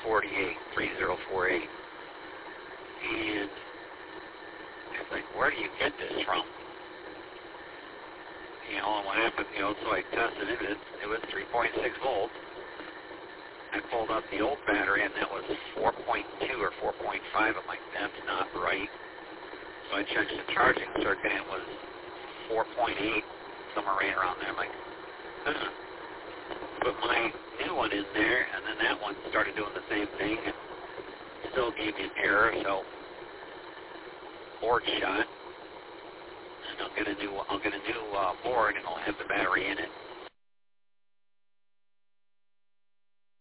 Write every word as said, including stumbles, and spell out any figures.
forty-eight, three zero four eight. And I was like, where do you get this from? You know, and what happened, you know, so I tested it, it, it was three point six volts. I pulled up the old battery, and that was four point two or four point five. I'm like, that's not right. So I checked the charging circuit, and it was four point eight, somewhere right around there. I'm like, huh. Put my new one in there, and then that one started doing the same thing, and still gave me an error, so board shot. And I'll get a new, I'll get a new uh, board, and I'll have the battery in it.